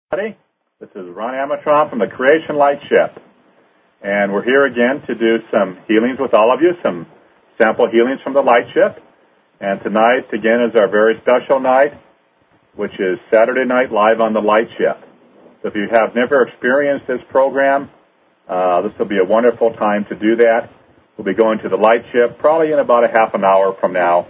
This is Ron Amatron from the Creation Light Ship, and we're here again to do some healings with all of you, some sample healings from the Light Ship. And tonight, again, is our very special night, which is Saturday night live on the Light Ship. So if you have never experienced this program, this will be a wonderful time to do that. We'll be going to the Light Ship probably in about a half an hour from now.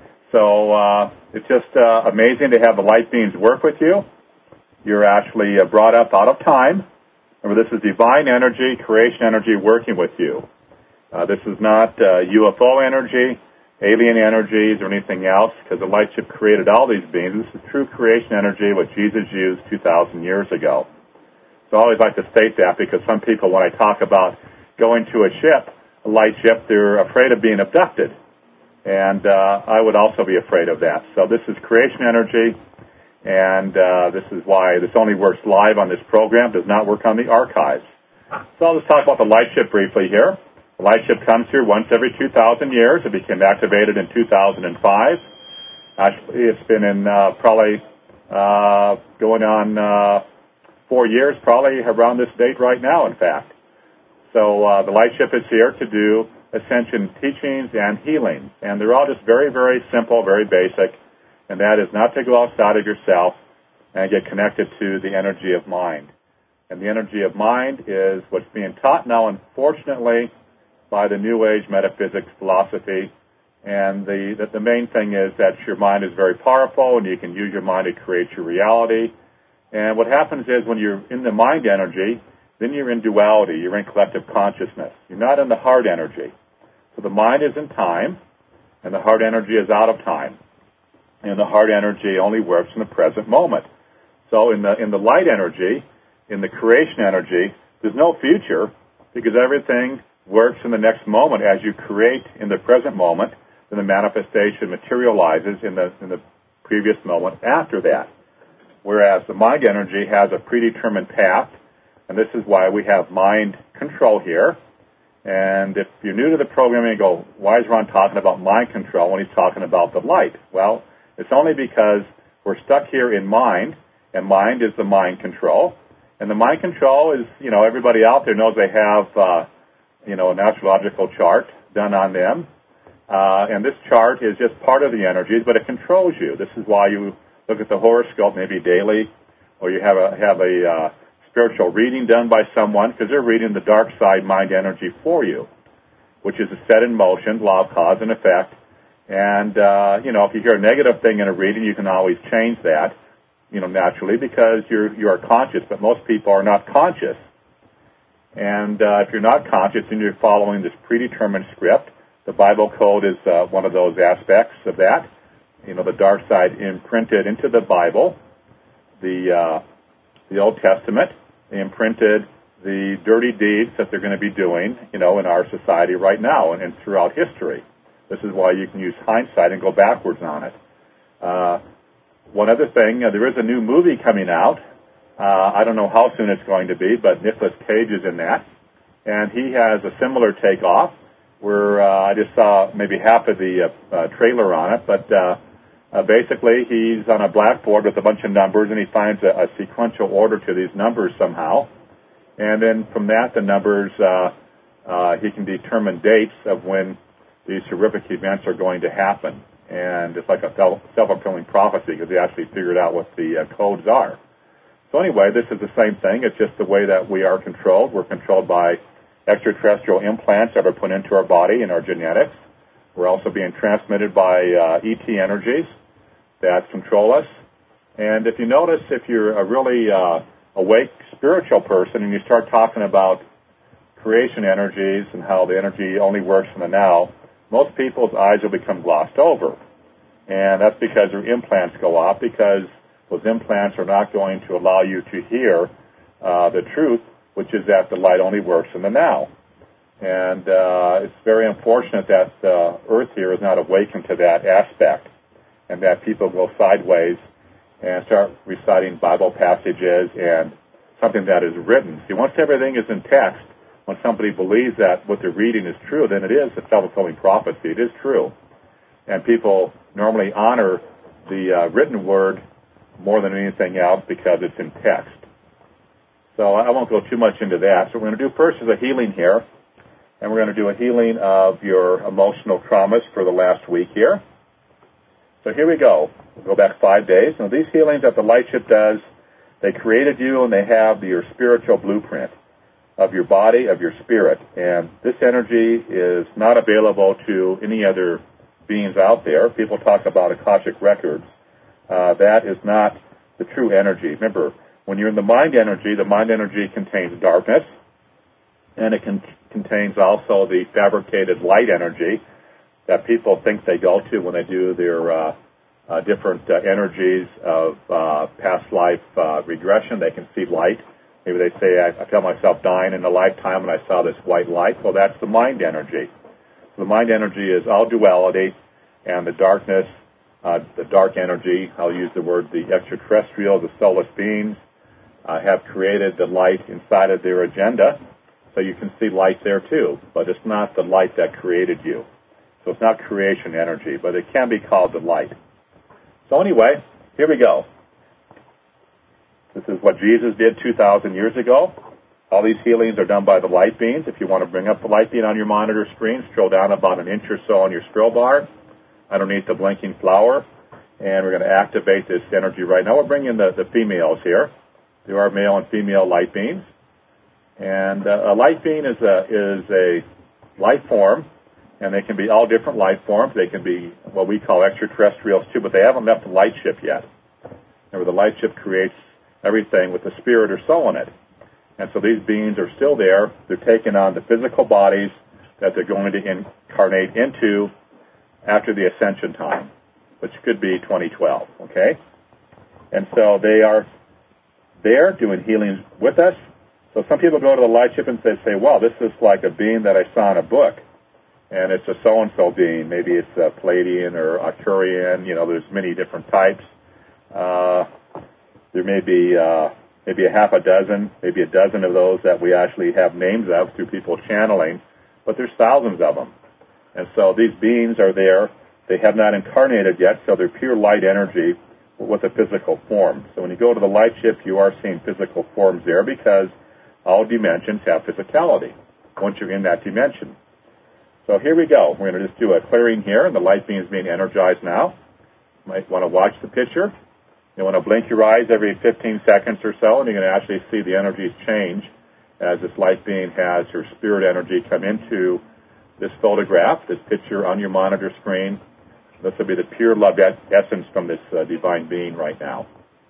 So it's just amazing to have the light beings work with you. You're actually brought up out of time. Remember, this is divine energy, creation energy working with you. This is not UFO energy, alien energies, or anything else, because the Light Ship created all these beings. This is true creation energy, what Jesus used 2,000 years ago. So I always like to state that, because some people, when I talk about going to a ship, a light ship, they're afraid of being abducted. And I would also be afraid of that. So this is creation energy. And this is why this only works live on this program, does not work on the archives. So I'll just talk about the Light Ship briefly here. The Light Ship comes here once every 2,000 years. It became activated in 2005. Actually, it's been in probably going on 4 years, probably around this date right now, in fact. So the Light Ship is here to do ascension teachings and healing. And they're all just very, very simple, very basic. And that is not to go outside of yourself and get connected to the energy of mind. And the energy of mind is what's being taught now, unfortunately, by the New Age metaphysics philosophy. And the main thing is that your mind is very powerful and you can use your mind to create your reality. And what happens is when you're in the mind energy, then you're in duality, you're in collective consciousness. You're not in the heart energy. So the mind is in time and the heart energy is out of time. And the heart energy only works in the present moment. So in the light energy, in the creation energy, there's no future because everything works in the next moment as you create in the present moment, then the manifestation materializes in the previous moment after that. Whereas the mind energy has a predetermined path, and this is why we have mind control here. And if you're new to the program and you go, why is Ron talking about mind control when he's talking about the light? Well, it's only because we're stuck here in mind, and mind is the mind control. And the mind control is, everybody out there knows they have, an astrological chart done on them. And this chart is just part of the energies, but it controls you. This is why you look at the horoscope maybe daily, or you have a spiritual reading done by someone, because they're reading the dark side mind energy for you, which is a set in motion, law of cause and effect. And, if you hear a negative thing in a reading, you can always change that, naturally, because you are conscious, but most people are not conscious. And if you're not conscious and you're following this predetermined script, the Bible code is one of those aspects of that. The dark side imprinted into the Bible, the Old Testament, they imprinted the dirty deeds that they're going to be doing, in our society right now and throughout history. This is why you can use hindsight and go backwards on it. One other thing, there is a new movie coming out. I don't know how soon it's going to be, but Nicolas Cage is in that. And he has a similar takeoff where I just saw maybe half of the trailer on it. But basically, he's on a blackboard with a bunch of numbers, and he finds a sequential order to these numbers somehow. And then from that, the numbers, he can determine dates of when these horrific events are going to happen. And it's like a self-fulfilling prophecy because they actually figured out what the codes are. So anyway, this is the same thing. It's just the way that we are controlled. We're controlled by extraterrestrial implants that are put into our body and our genetics. We're also being transmitted by ET energies that control us. And if you notice, if you're a really awake spiritual person and you start talking about creation energies and how the energy only works in the now, most people's eyes will become glossed over. And that's because their implants go off, because those implants are not going to allow you to hear the truth, which is that the light only works in the now. And it's very unfortunate that Earth here is not awakened to that aspect, and that people go sideways and start reciting Bible passages and something that is written. See, once everything is in text, when somebody believes that what they're reading is true, then it is a self-fulfilling prophecy. It is true. And people normally honor the written word more than anything else because it's in text. So I won't go too much into that. So we're going to do first is a healing here. And we're going to do a healing of your emotional traumas for the last week here. So here we go. We'll go back 5 days. Now these healings that the Lightship does, they created you and they have your spiritual blueprint of your body, of your spirit. And this energy is not available to any other beings out there. People talk about Akashic records. That is not the true energy. Remember, when you're in the mind energy contains darkness, and it contains also the fabricated light energy that people think they go to when they do their different energies of past life regression. They can see light. Maybe they say, I felt myself dying in a lifetime and I saw this white light. Well, that's the mind energy. The mind energy is all duality, and the darkness, the dark energy, I'll use the word the extraterrestrial, the soulless beings, have created the light inside of their agenda. So you can see light there too, but it's not the light that created you. So it's not creation energy, but it can be called the light. So anyway, here we go. This is what Jesus did 2,000 years ago. All these healings are done by the light beams. If you want to bring up the light beam on your monitor screen, scroll down about an inch or so on your scroll bar underneath the blinking flower, and we're going to activate this energy right now. We'll bring in the females here. There are male and female light beams. And a light beam is a light form, and they can be all different light forms. They can be what we call extraterrestrials too, but they haven't left the light ship yet. Remember, the light ship creates everything with the spirit or soul in it. And so these beings are still there. They're taking on the physical bodies that they're going to incarnate into after the ascension time, which could be 2012, okay? And so they are there doing healings with us. So some people go to the light ship and they say, well, this is like a being that I saw in a book, and it's a so-and-so being. Maybe it's a Pleiadian or Arcturian. You know, there's many different types. There may be maybe a half a dozen, maybe a dozen of those that we actually have names of through people channeling, but there's thousands of them. And so these beings are there. They have not incarnated yet, so they're pure light energy with a physical form. So when you go to the light ship, you are seeing physical forms there because all dimensions have physicality once you're in that dimension. So here we go. We're going to just do a clearing here, and the light beam is being energized now. You might want to watch the picture. You want to blink your eyes every 15 seconds or so, and you're going to actually see the energies change as this light being has her spirit energy come into this photograph, this picture on your monitor screen. This will be the pure love essence from this divine being right now.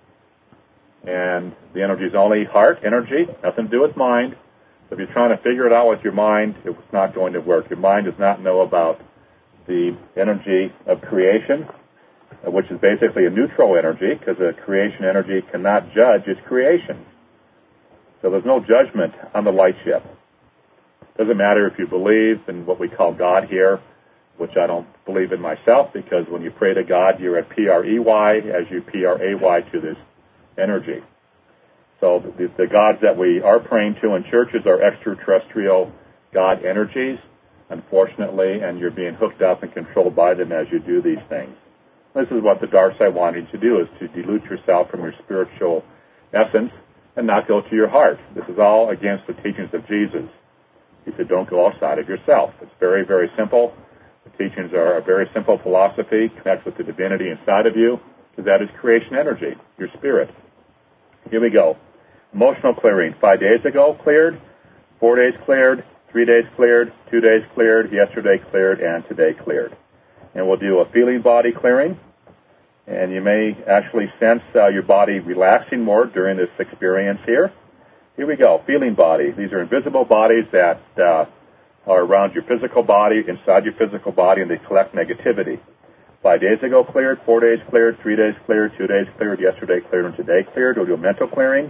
And the energy is only heart energy, nothing to do with mind. So if you're trying to figure it out with your mind, it's not going to work. Your mind does not know about the energy of creation, which is basically a neutral energy, because a creation energy cannot judge its creation. So there's no judgment on the light ship. Doesn't matter if you believe in what we call God here, which I don't believe in myself, because when you pray to God, you're at P-R-E-Y as you P-R-A-Y to this energy. So the gods that we are praying to in churches are extraterrestrial God energies, unfortunately, and you're being hooked up and controlled by them as you do these things. This is what the dark side wanted to do, is to dilute yourself from your spiritual essence and not go to your heart. This is all against the teachings of Jesus. He said, don't go outside of yourself. It's very, very simple. The teachings are a very simple philosophy. Connect with the divinity inside of you, because that is creation energy, your spirit. Here we go. Emotional clearing. 5 days ago, cleared. 4 days cleared. 3 days cleared. 2 days cleared. Yesterday cleared. And today cleared. And we'll do a feeling body clearing. And you may actually sense your body relaxing more during this experience here. Here we go. Feeling body. These are invisible bodies that are around your physical body, inside your physical body, and they collect negativity. 5 days ago cleared, 4 days cleared, 3 days cleared, 2 days cleared, yesterday cleared, and today cleared. We'll do a mental clearing.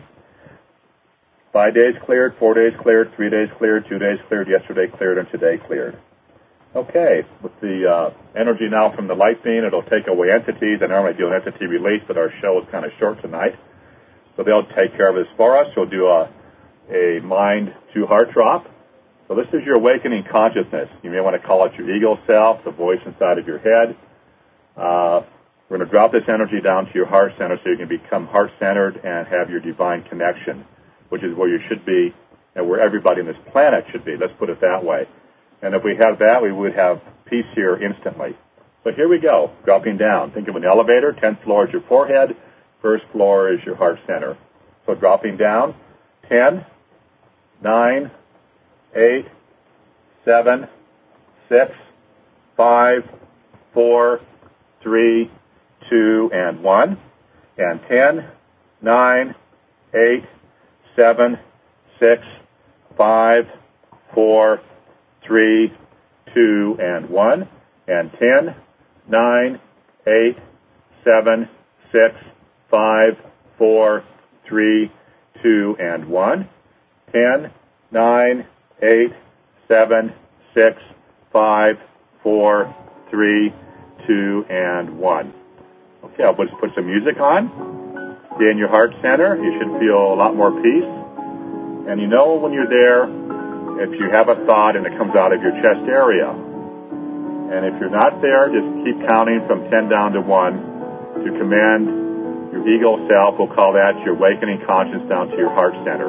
5 days cleared, 4 days cleared, 3 days cleared, 2 days cleared, yesterday cleared, and today cleared. Okay, with the energy now from the light beam, it'll take away entities. I normally do an entity release, but our show is kind of short tonight. So they'll take care of this for us. We'll do a mind to heart drop. So this is your awakening consciousness. You may want to call it your ego self, the voice inside of your head. We're going to drop this energy down to your heart center so you can become heart-centered and have your divine connection. which is where you should be and where everybody on this planet should be. Let's put it that way. And if we have that, we would have peace here instantly. So here we go, dropping down. Think of an elevator. 10th floor is your forehead. First floor is your heart center. So dropping down, 10, 9, 8, 7, 6, 5, 4, 3, 2, and 1. And 10, 9, 8, 7, 6, 5, 4, 3, 2, and 1. And 10, 9, 8, 7, 6, 5, 4, 3, 2, and 1. 10, 9, 8, 7, 6, 5, 4, 3, 2, and 1. Okay, I'll just put some music on. Stay in your heart center. You should feel a lot more peace. And you know when you're there, if you have a thought and it comes out of your chest area. And if you're not there, just keep counting from 10 down to 1 to command your ego self. We'll call that your awakening conscience down to your heart center.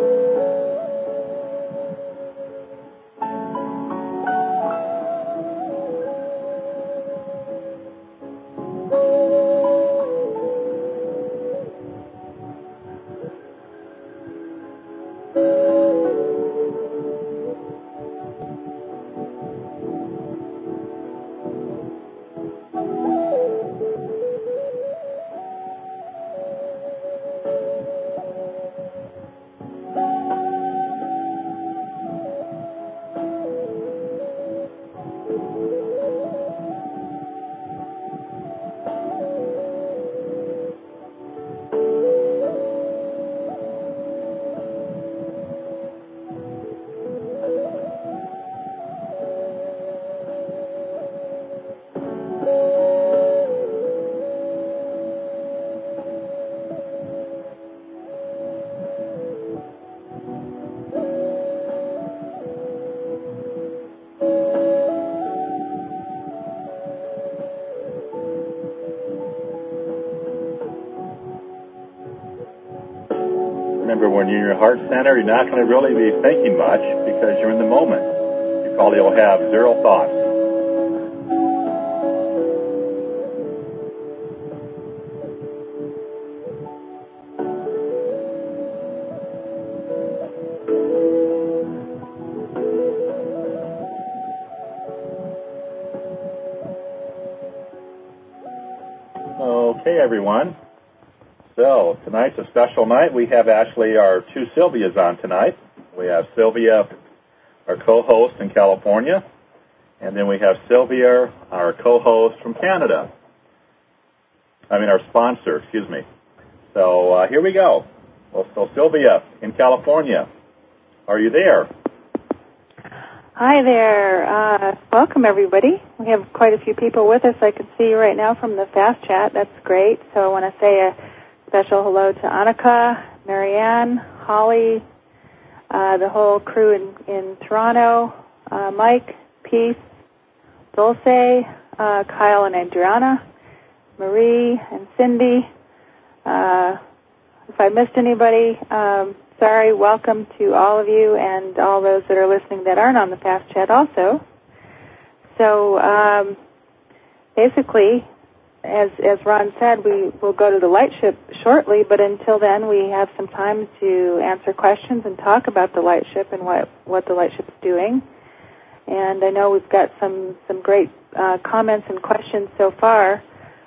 Remember, when you're in your heart center, you're not going to really be thinking much because you're in the moment. You probably will have zero thoughts. Okay, everyone. So, tonight's a special night. We have actually our two Sylvias on tonight. We have Sylvia, our co-host in California, and then we have Sylvia, our co-host from Canada. Our sponsor, excuse me. So, here we go. Well, so Sylvia in California, are you there? Hi there. Welcome, everybody. We have quite a few people with us. I can see you right now from the Fast Chat. That's great. So I want to say a special hello to Annika, Marianne, Holly, the whole crew in Toronto, Mike, Peace, Dulce, Kyle and Adriana, Marie and Cindy. If I missed anybody, sorry. Welcome to all of you and all those that are listening that aren't on the Fast Chat also. So basically, as Ron said, we will go to the light ship shortly, but until then we have some time to answer questions and talk about the light ship and what the light ship's doing. And I know we've got some great comments and questions so far.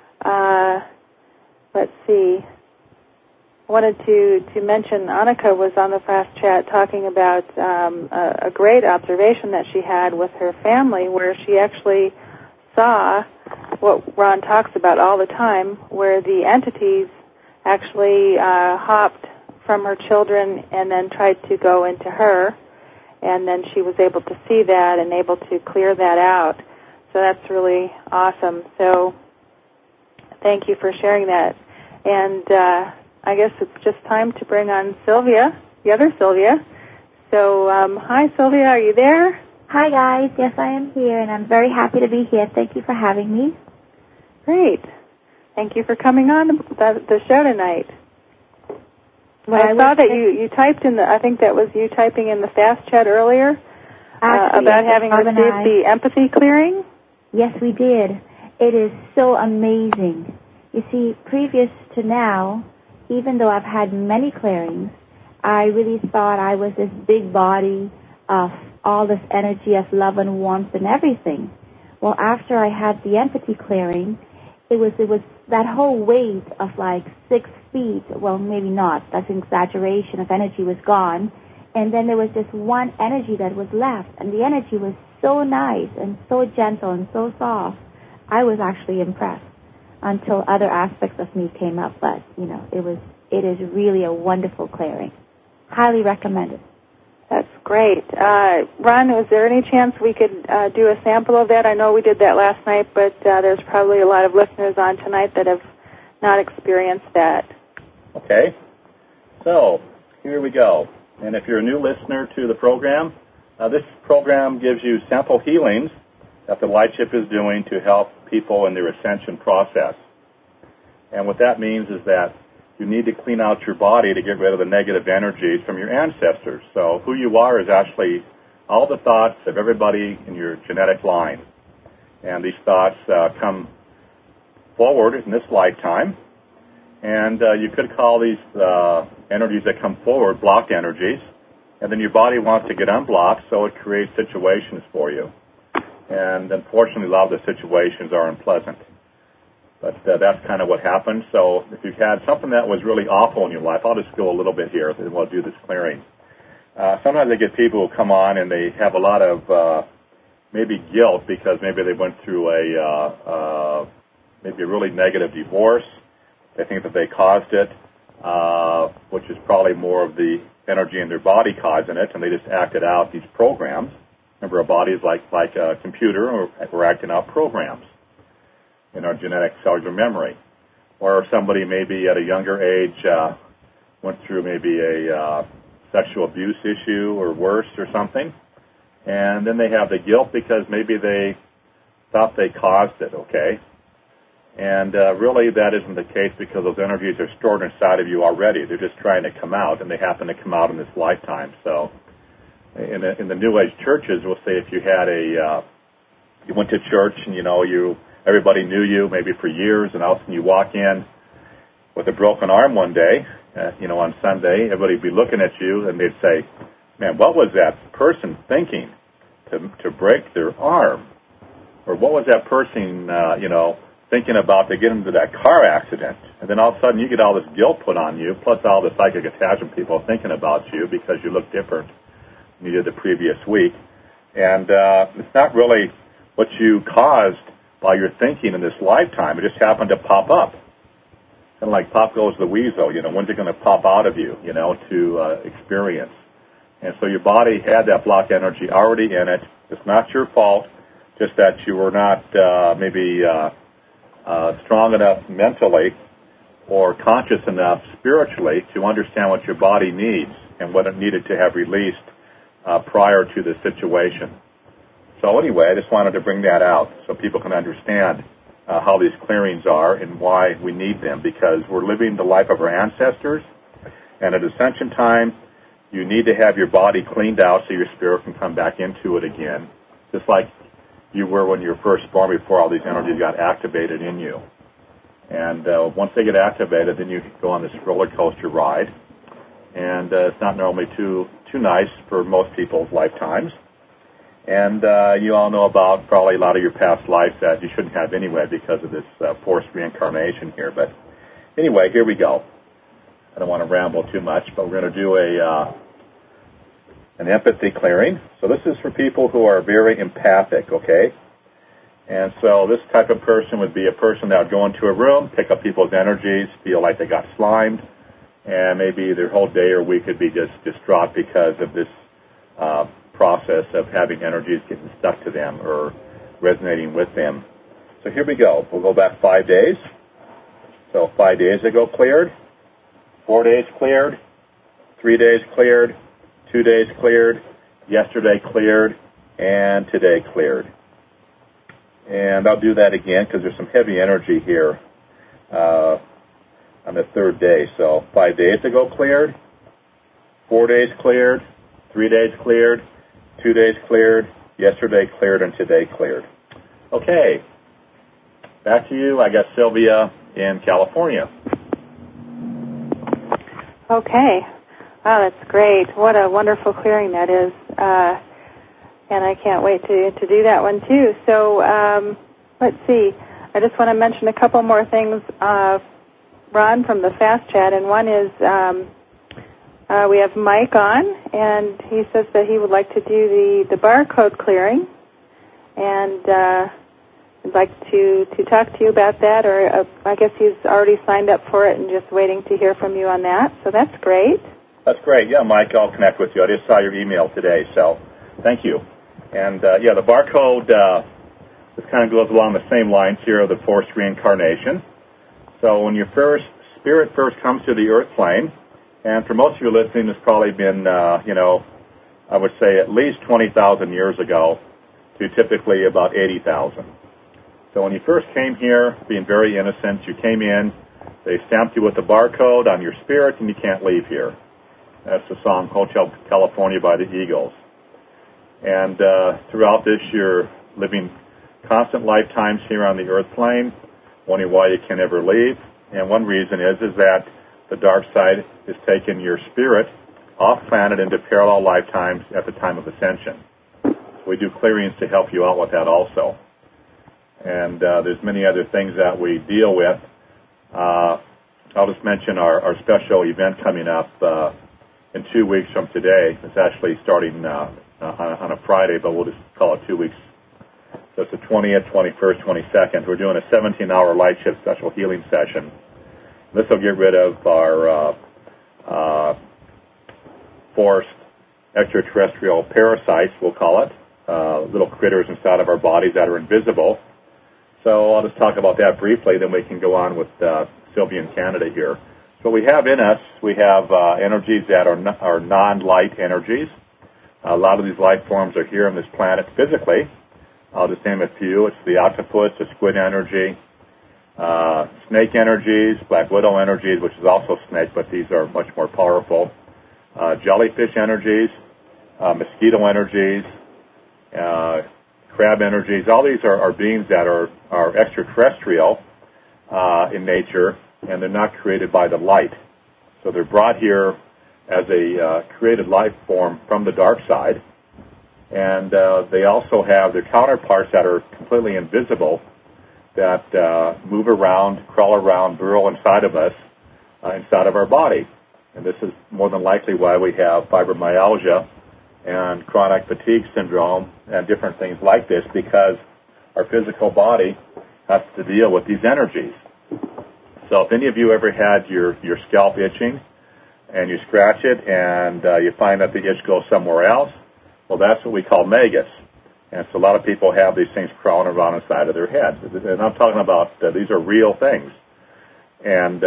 Let's see. I wanted to mention Annika was on the Fast Chat talking about a great observation that she had with her family where she actually saw what Ron talks about all the time, where the entities actually hopped from her children and then tried to go into her, and then she was able to see that and able to clear that out. So that's really awesome. So thank you for sharing that. And I guess it's just time to bring on Sylvia, the other Sylvia. So hi, Sylvia, are you there? Hi, guys. Yes, I am here, and I'm very happy to be here. Thank you for having me. Great. Thank you for coming on the show tonight. Well, I saw that you typed in I think that was you typing in the fast chat earlier about having received the empathy clearing. Yes, we did. It is so amazing. You see, previous to now, even though I've had many clearings, I really thought I was this big body of all this energy of love and warmth and everything. Well, after I had the empathy clearing, it was that whole weight of like 6 feet, well, maybe not, that's an exaggeration, of energy was gone, and then there was just one energy that was left, and the energy was so nice and so gentle and so soft. I was actually impressed until other aspects of me came up, but, it is really a wonderful clearing. Highly recommended. That's great. Ron, is there any chance we could do a sample of that? I know we did that last night, but there's probably a lot of listeners on tonight that have not experienced that. Okay. So, here we go. And if you're a new listener to the program, this program gives you sample healings that the Lightship is doing to help people in their ascension process. And what that means is that you need to clean out your body to get rid of the negative energies from your ancestors. So who you are is actually all the thoughts of everybody in your genetic line. And these thoughts come forward in this lifetime. And you could call these energies that come forward blocked energies. And then your body wants to get unblocked, so it creates situations for you. And unfortunately, a lot of the situations are unpleasant. But that's kind of what happened. So if you've had something that was really awful in your life, I'll just go a little bit here, and we'll do this clearing. Sometimes I get people who come on and they have a lot of maybe guilt because maybe they went through maybe a really negative divorce. They think that they caused it, which is probably more of the energy in their body causing it, and they just acted out these programs. Remember, our body is like a computer, and we're acting out programs in our genetic cellular memory. Or somebody maybe at a younger age went through maybe a sexual abuse issue or worse or something, and then they have the guilt because maybe they thought they caused it, okay? And really that isn't the case because those energies are stored inside of you already. They're just trying to come out, and they happen to come out in this lifetime. So in the New Age churches, we'll say if you had you went to church and, everybody knew you maybe for years, and all of a sudden you walk in with a broken arm one day, on Sunday, everybody would be looking at you, and they'd say, man, what was that person thinking to break their arm? Or what was that person, thinking about to get into that car accident? And then all of a sudden you get all this guilt put on you, plus all the psychic attachment people thinking about you because you look different than you did the previous week. And it's not really what you caused by your thinking in this lifetime. It just happened to pop up. Kind of like pop goes the weasel, when's it going to pop out of you, to experience. And so your body had that block energy already in it. It's not your fault, just that you were not maybe strong enough mentally or conscious enough spiritually to understand what your body needs and what it needed to have released prior to the situation. So anyway, I just wanted to bring that out so people can understand how these clearings are and why we need them, because we're living the life of our ancestors, and at ascension time, you need to have your body cleaned out so your spirit can come back into it again, just like you were when you were first born before all these energies got activated in you. And once they get activated, then you can go on this roller coaster ride, and it's not normally too nice for most people's lifetimes. And you all know about probably a lot of your past lives that you shouldn't have anyway because of this forced reincarnation here. But anyway, here we go. I don't want to ramble too much, but we're going to do an empathy clearing. So this is for people who are very empathic, okay? And so this type of person would be a person that would go into a room, pick up people's energies, feel like they got slimed, and maybe their whole day or week could be just distraught because of this process of having energies getting stuck to them or resonating with them. So here we go. We'll go back 5 days. So 5 days ago cleared, 4 days cleared, 3 days cleared, 2 days cleared, yesterday cleared, and today cleared. And I'll do that again because there's some heavy energy here. on the third day. So 5 days ago cleared, 4 days cleared, 3 days cleared, 2 days cleared, yesterday cleared, and today cleared. Okay, back to you, I guess, Sylvia in California. Okay. Wow, that's great. What a wonderful clearing that is. And I can't wait to do that one too. So let's see. I just want to mention a couple more things, Ron, from the Fast Chat. And one is we have Mike on, and he says that he would like to do the barcode clearing. And I'd like to talk to you about that, or I guess he's already signed up for it and just waiting to hear from you on that. So that's great. That's great. Yeah, Mike, I'll connect with you. I just saw your email today, so thank you. And, yeah, the barcode, this kind of goes along the same lines here of the forced reincarnation. So when your spirit first comes to the earth plane, and for most of you listening, it's probably been, I would say at least 20,000 years ago to typically about 80,000. So when you first came here, being very innocent, you came in, they stamped you with the barcode on your spirit, and you can't leave here. That's the song Hotel California by the Eagles. And throughout this, you're living constant lifetimes here on the earth plane, wondering why you can't ever leave. And one reason is that the dark side has taken your spirit off planet into parallel lifetimes at the time of ascension. We do clearings to help you out with that also. And there's many other things that we deal with. I'll just mention our special event coming up in 2 weeks from today. It's actually starting on a Friday, but we'll just call it 2 weeks. So it's the 20th, 21st, 22nd. We're doing a 17-hour light shift special healing session. This will get rid of our forced extraterrestrial parasites, we'll call it, little critters inside of our bodies that are invisible. So I'll just talk about that briefly, then we can go on with Sylvia in Canada here. So we have in us, we have energies that are non-light energies. A lot of these life forms are here on this planet physically. I'll just name a few. It's the octopus, the squid energy, snake energies, black widow energies, which is also snake, but these are much more powerful, jellyfish energies, mosquito energies, crab energies. All these are beings that are extraterrestrial in nature, and they're not created by the light. So they're brought here as a created life form from the dark side, and they also have their counterparts that are completely invisible, that move around, crawl around, burrow inside of us, inside of our body. And this is more than likely why we have fibromyalgia and chronic fatigue syndrome and different things like this, because our physical body has to deal with these energies. So if any of you ever had your scalp itching and you scratch it and you find that the itch goes somewhere else, well, that's what we call magus. And so a lot of people have these things crawling around inside of their heads. And I'm talking about these are real things. And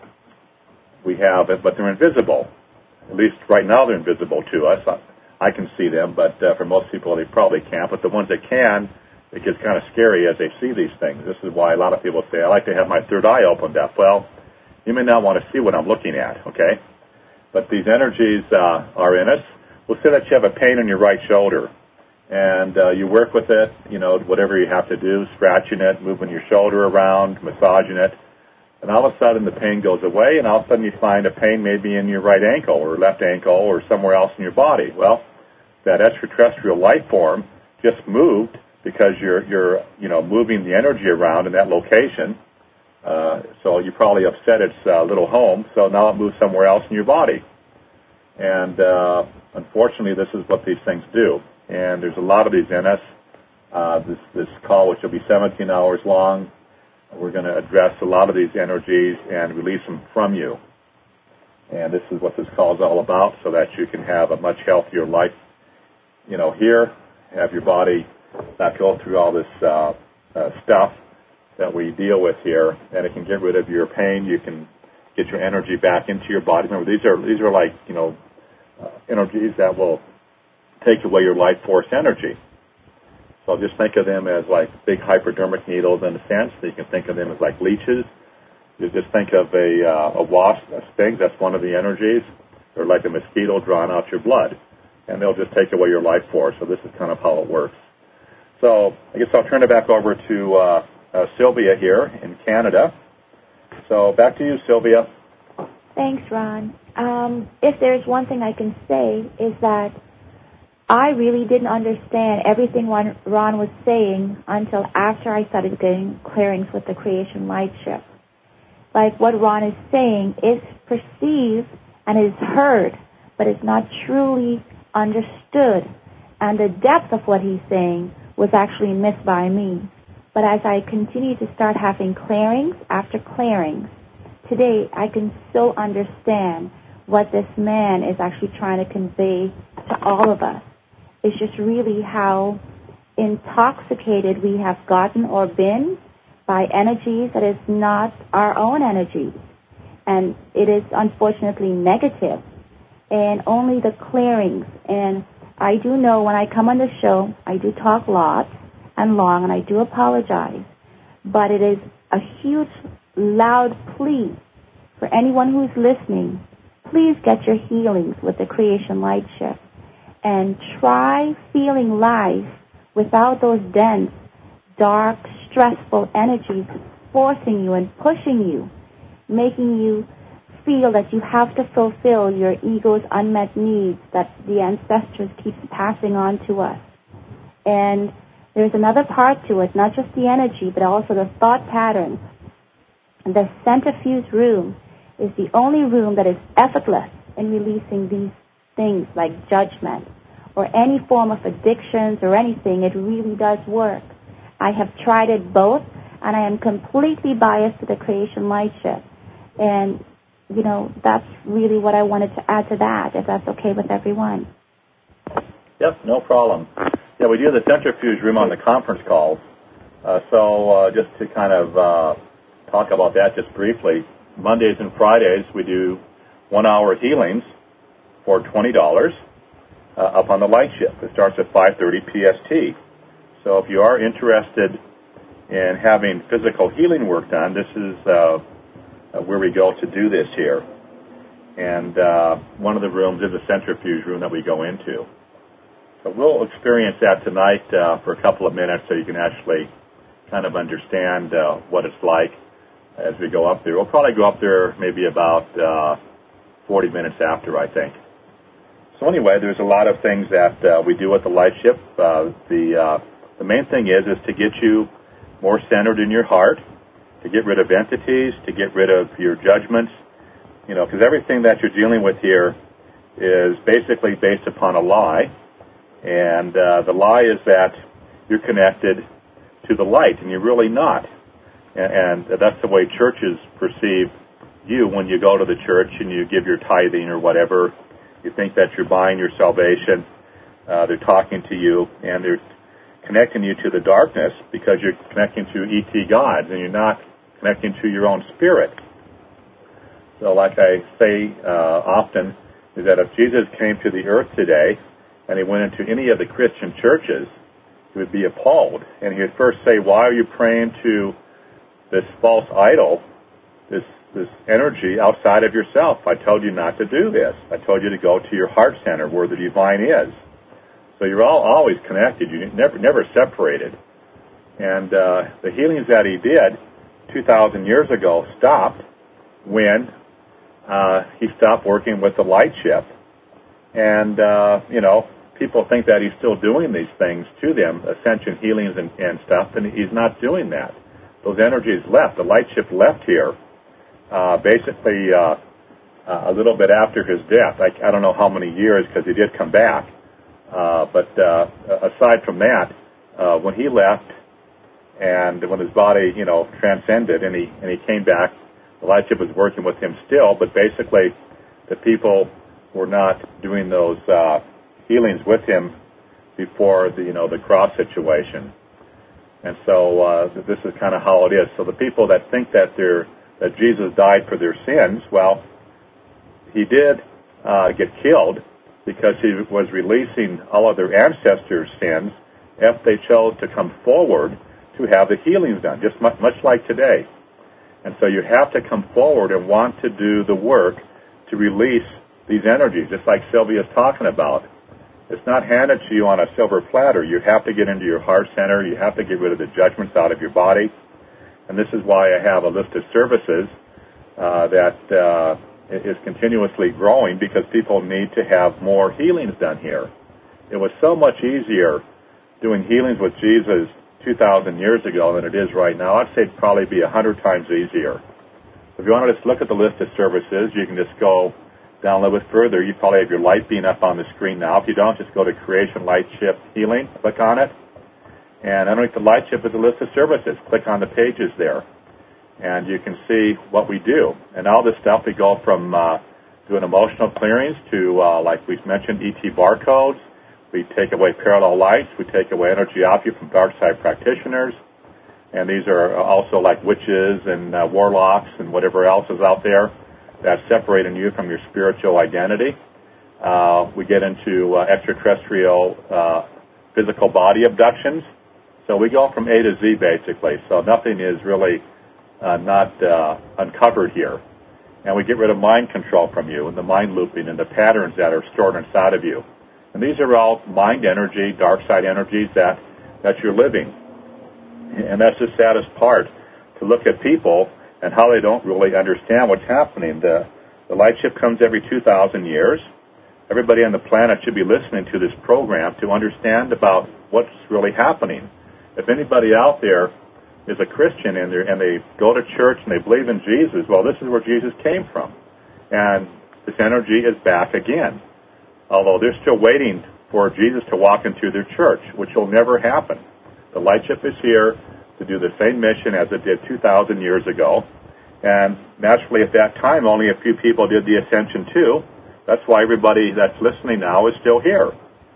we have it, but they're invisible. At least right now they're invisible to us. I can see them, but for most people they probably can't. But the ones that can, it gets kind of scary as they see these things. This is why a lot of people say, I like to have my third eye opened up. Well, you may not want to see what I'm looking at, okay? But these energies are in us. We'll say that you have a pain in your right shoulder, and you work with it, whatever you have to do, scratching it, moving your shoulder around, massaging it, and all of a sudden the pain goes away, and all of a sudden you find a pain maybe in your right ankle or left ankle or somewhere else in your body. Well, that extraterrestrial life form just moved because you're moving the energy around in that location. So you probably upset its little home, so now it moves somewhere else in your body. And unfortunately, this is what these things do. And there's a lot of these in us. This call, which will be 17 hours long, we're going to address a lot of these energies and release them from you. And this is what this call is all about, so that you can have a much healthier life, here, have your body not go through all this stuff that we deal with here, and it can get rid of your pain. You can get your energy back into your body. Remember, these are like, energies that will take away your life force energy. So just think of them as like big hypodermic needles in a sense. So you can think of them as like leeches You just think of a wasp, a sting, that's one of the energies. They're like a mosquito drawing out your blood, and they'll just take away your life force. So this is kind of how it works. So I guess I'll turn it back over to Sylvia here in Canada. So back to you, Sylvia. Thanks, Ron. If there's one thing I can say is that I really didn't understand everything Ron was saying until after I started getting clearings with the Creation Light Ship. Like what Ron is saying is perceived and is heard, but it's not truly understood. And the depth of what he's saying was actually missed by me. But as I continue to start having clearings after clearings, today I can so understand what this man is actually trying to convey to all of us. It's just really how intoxicated we have gotten or been by energies that is not our own energies. And it is unfortunately negative. And only the clearings. And I do know when I come on the show, I do talk lots and long, and I do apologize. But it is a huge, loud plea for anyone who's listening. Please get your healings with the Creation Light Ship. And try feeling life without those dense, dark, stressful energies forcing you and pushing you, making you feel that you have to fulfill your ego's unmet needs that the ancestors keep passing on to us. And there's another part to it, not just the energy, but also the thought patterns. The centrifuge room is the only room that is effortless in releasing these things like judgment or any form of addictions or anything. It really does work. I have tried it both, and I am completely biased to the Creation Light Ship. And, you know, that's really what I wanted to add to that, if that's okay with everyone. Yep, no problem. Yeah, we do the centrifuge room on the conference calls. So just to kind of talk about that just briefly, Mondays and Fridays we do 1-hour healings for $20 up on the Light Ship. It starts at 5:30 PST. So if you are interested in having physical healing work done, this is where we go to do this here. And one of the rooms is a centrifuge room that we go into. So we'll experience that tonight for a couple of minutes so you can actually kind of understand what it's like as we go up there. We'll probably go up there maybe about 40 minutes after, I think. So anyway, there's a lot of things that we do at the Light Ship. The main thing is to get you more centered in your heart, to get rid of entities, to get rid of your judgments, you know, because everything that you're dealing with here is basically based upon a lie. And the lie is that you're connected to the light, and you're really not. And that's the way churches perceive you when you go to the church and you give your tithing or whatever. You think that you're buying your salvation. They're talking to you, and they're connecting you to the darkness because you're connecting to ET gods, and you're not connecting to your own spirit. So like I say often, is that if Jesus came to the earth today and he went into any of the Christian churches, he would be appalled. And he would first say, why are you praying to this false idol, this energy outside of yourself? I told you not to do this. I told you to go to your heart center where the divine is. So you're all always connected. You never separated. And the healings that he did 2,000 years ago stopped when he stopped working with the Light Ship. And, you know, people think that he's still doing these things to them, ascension healings and stuff, and he's not doing that. Those energies left. The Light Ship left here basically a little bit after his death. I don't know how many years because he did come back. But aside from that, when he left and when his body, you know, transcended and he came back, the Light Ship was working with him still, but basically the people were not doing those healings with him before the cross situation. And so this is kind of how it is. So the people that think that Jesus died for their sins, well, he did get killed because he was releasing all of their ancestors' sins if they chose to come forward to have the healings done, just much like today. And so you have to come forward and want to do the work to release these energies, just like Sylvia's talking about. It's not handed to you on a silver platter. You have to get into your heart center. You have to get rid of the judgments out of your body. And this is why I have a list of services that is continuously growing, because people need to have more healings done here. It was so much easier doing healings with Jesus 2,000 years ago than it is right now. I'd say it'd probably be 100 times easier. If you want to just look at the list of services, you can just go down a little bit further. You probably have your light beam up on the screen now. If you don't, just go to Creation Light Ship Healing, click on it, and underneath the light ship is a list of services. Click on the pages there, and you can see what we do. And all this stuff, we go from doing emotional clearings to, like we've mentioned, ET barcodes. We take away parallel lights. We take away energy off you from dark side practitioners. And these are also like witches and warlocks and whatever else is out there that's separating you from your spiritual identity. We get into extraterrestrial physical body abductions. So we go from A to Z, basically. So nothing is really not uncovered here. And we get rid of mind control from you and the mind looping and the patterns that are stored inside of you. And these are all mind energy, dark side energies that you're living. And that's the saddest part, to look at people and how they don't really understand what's happening. The light ship comes every 2,000 years. Everybody on the planet should be listening to this program to understand about what's really happening. If anybody out there is a Christian and they go to church and they believe in Jesus, well, this is where Jesus came from. And this energy is back again. Although they're still waiting for Jesus to walk into their church, which will never happen. The light ship is here to do the same mission as it did 2,000 years ago. And naturally, at that time, only a few people did the ascension too. That's why everybody that's listening now is still here.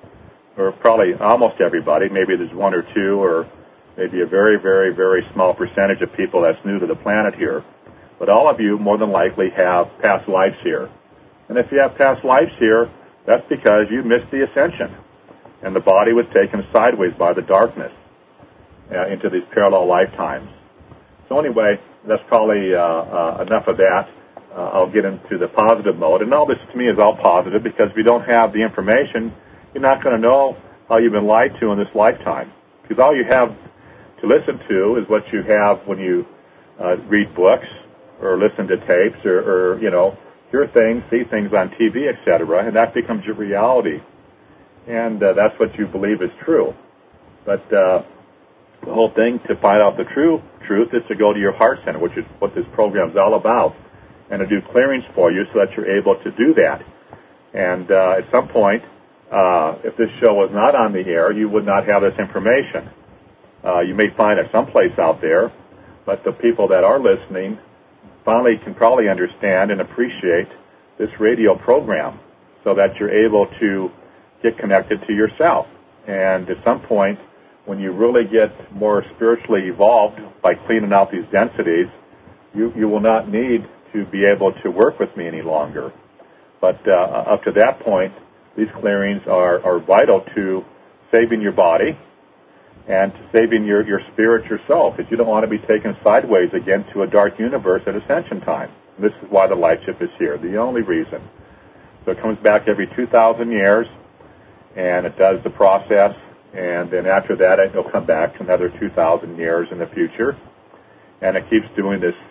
Or probably almost everybody. Maybe there's one or two, or maybe a very, very, very small percentage of people that's new to the planet here. But all of you, more than likely, have past lives here. And if you have past lives here, that's because you missed the ascension. And the body was taken sideways by the darkness into these parallel lifetimes. So anyway, that's probably enough of that. I'll get into the positive mode. And all this to me is all positive, because if you don't have the information, you're not going to know how you've been lied to in this lifetime. Because all you have to listen to is what you have when you read books or listen to tapes or hear things, see things on TV, etc., and that becomes your reality. And that's what you believe is true. But the whole thing to find out the truth is to go to your heart center, which is what this program is all about, and to do clearings for you so that you're able to do that. And at some point, if this show was not on the air, you would not have this information. You may find it someplace out there, but the people that are listening finally can probably understand and appreciate this radio program so that you're able to get connected to yourself. And at some point, when you really get more spiritually evolved by cleaning out these densities, you will not need to be able to work with me any longer. But up to that point, these clearings are vital to saving your body and to saving your spirit yourself, if you don't want to be taken sideways again to a dark universe at ascension time. And this is why the light ship is here, the only reason. So it comes back every 2,000 years, and it does the process, and then after that it'll come back another 2,000 years in the future, and it keeps doing this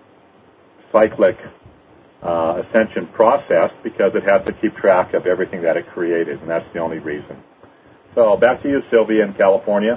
cyclic ascension process because it has to keep track of everything that it created, and that's the only reason. So back to you, Sylvia, in California.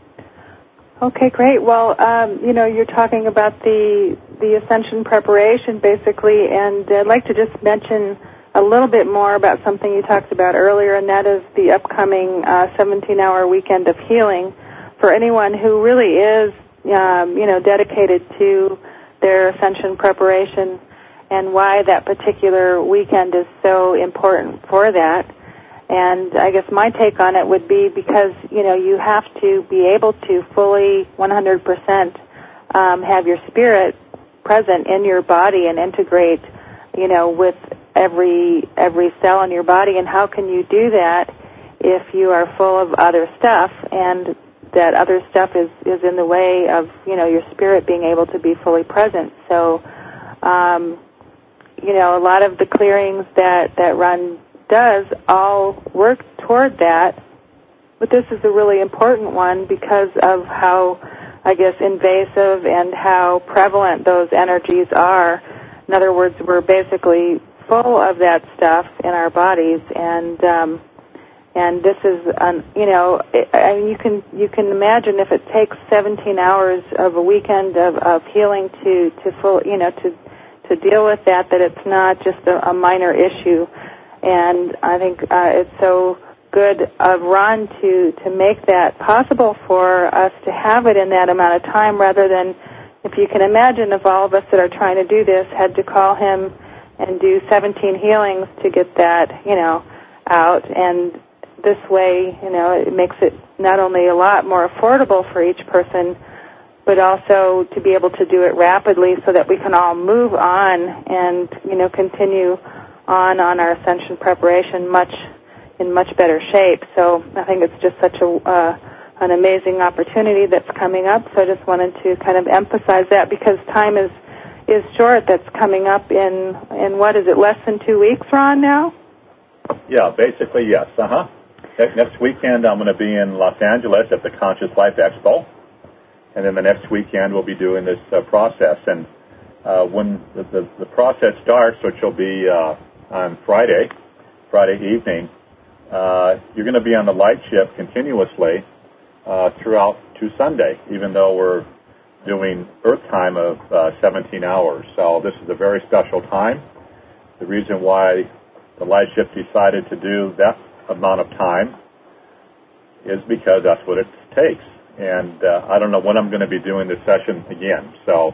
Okay, great. Well, you're talking about the ascension preparation, basically, and I'd like to just mention a little bit more about something you talked about earlier, and that is the upcoming 17-hour weekend of healing for anyone who really is, dedicated to their ascension preparation, and why that particular weekend is so important for that. And I guess my take on it would be because, you have to be able to fully 100% have your spirit present in your body and integrate, with every cell in your body. And how can you do that if you are full of other stuff? And that other stuff is in the way of, your spirit being able to be fully present. So, a lot of the clearings that Ron does all work toward that, but this is a really important one because of how, I guess, invasive and how prevalent those energies are. In other words, we're basically full of that stuff in our bodies, and this is, you can imagine if it takes 17 hours of a weekend of healing to deal with that it's not just a minor issue. And I think it's so good of Ron to make that possible for us to have it in that amount of time, rather than, if you can imagine, if all of us that are trying to do this had to call him and do 17 healings to get that, out. And this way, it makes it not only a lot more affordable for each person, but also to be able to do it rapidly so that we can all move on and, continue on our ascension preparation in much better shape. So I think it's just such an amazing opportunity that's coming up. So I just wanted to kind of emphasize that, because time is short. That's coming up in what is it, less than 2 weeks, Ron, now? Yeah, basically, yes. Next weekend I'm going to be in Los Angeles at the Conscious Life Expo. And then the next weekend we'll be doing this process. And when the process starts, which will be on Friday evening, you're going to be on the light ship continuously throughout to Sunday, even though we're doing Earth time of 17 hours. So this is a very special time. The reason why the light ship decided to do that amount of time is because that's what it takes. And I don't know when I'm going to be doing this session again. So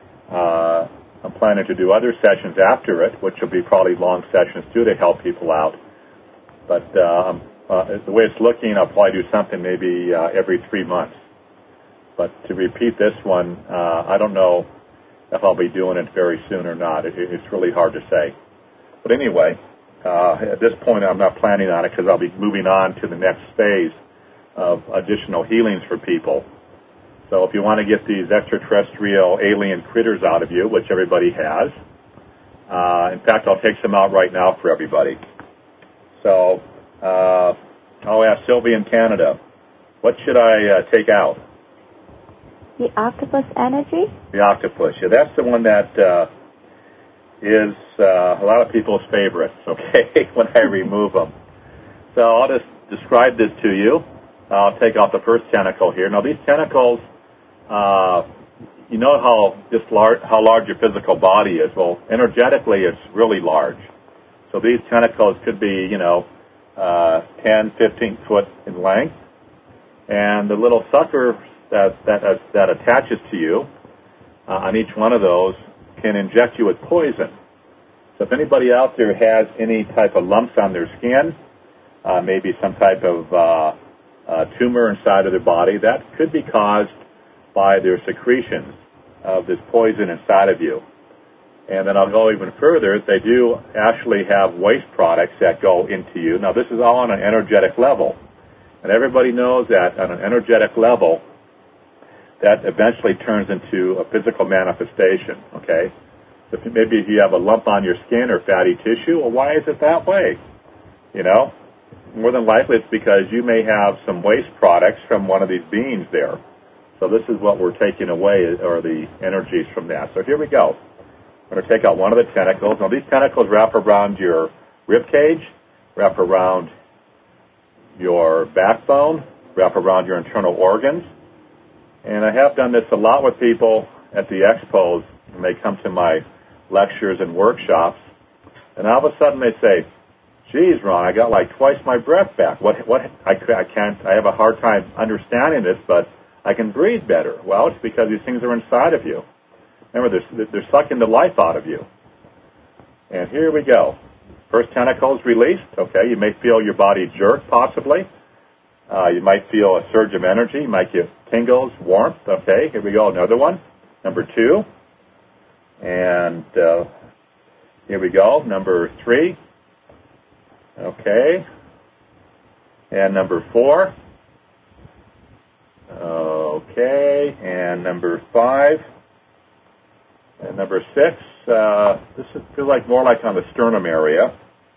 I'm planning to do other sessions after it, which will be probably long sessions too to help people out. But the way it's looking, I'll probably do something maybe every 3 months. But to repeat this one, I don't know if I'll be doing it very soon or not. It's really hard to say. But anyway, at this point I'm not planning on it, because I'll be moving on to the next phase of additional healings for people. So if you want to get these extraterrestrial alien critters out of you, which everybody has, in fact, I'll take some out right now for everybody. So I'll ask Sylvie in Canada, what should I take out? The octopus energy? The octopus, yeah, that's the one that is a lot of people's favorites, okay, when I remove them. So I'll just describe this to you. I'll take out the first tentacle here. Now, these tentacles, you know how large your physical body is. Well, energetically, it's really large. So these tentacles could be, 10, 15 foot in length. And the little sucker that attaches to you on each one of those can inject you with poison. So if anybody out there has any type of lumps on their skin, maybe some type of tumor inside of their body, that could be caused by their secretions of this poison inside of you. And then I'll go even further. They do actually have waste products that go into you. Now, this is all on an energetic level. And everybody knows that on an energetic level, that eventually turns into a physical manifestation, okay? So maybe if you have a lump on your skin or fatty tissue, well, why is it that way? More than likely it's because you may have some waste products from one of these beings there. So this is what we're taking away, or the energies from that. So here we go. I'm going to take out one of the tentacles. Now these tentacles wrap around your rib cage, wrap around your backbone, wrap around your internal organs. And I have done this a lot with people at the expos when they come to my lectures and workshops. And all of a sudden they say, geez, Ron, I got like twice my breath back. I have a hard time understanding this, but I can breathe better. Well, it's because these things are inside of you. Remember, they're sucking the life out of you. And here we go. First tentacle is released. Okay, you may feel your body jerk, possibly. You might feel a surge of energy. You might get tingles, warmth. Okay, here we go. Another one. Number 2. And here we go. Number 3. Okay. And number 4. Okay, and number 5. And number 6, this feels like more like on the sternum area.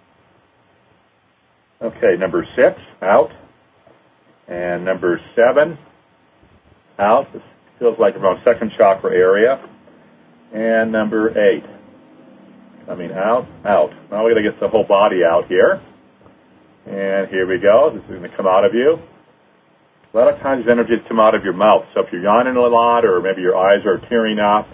Okay, number 6, out. And number 7, out. This feels like around second chakra area. And number 8, coming out, out. Now we're going to get the whole body out here. And here we go. This is going to come out of you. A lot of times energies come out of your mouth. So if you're yawning a lot, or maybe your eyes are tearing up,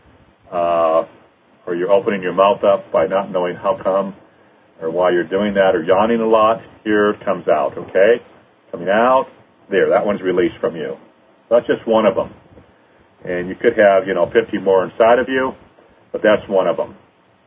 or you're opening your mouth up by not knowing how come, or why you're doing that, or yawning a lot, here it comes out, okay? Coming out, there, that one's released from you. That's just one of them. And you could have, 50 more inside of you, but that's one of them.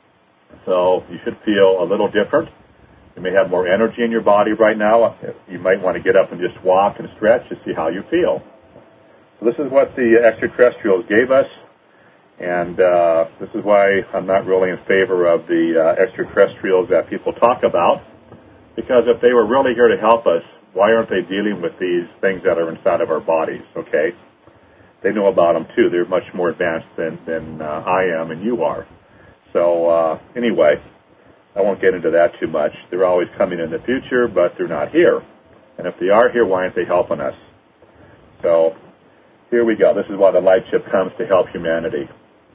So you should feel a little different. You may have more energy in your body right now. You might want to get up and just walk and stretch to see how you feel. So this is what the extraterrestrials gave us, and this is why I'm not really in favor of the extraterrestrials that people talk about, because if they were really here to help us, why aren't they dealing with these things that are inside of our bodies, okay? They know about them too. They're much more advanced than I am and you are. So anyway, I won't get into that too much. They're always coming in the future, but they're not here. And if they are here, why aren't they helping us? So here we go. This is why the light ship comes, to help humanity.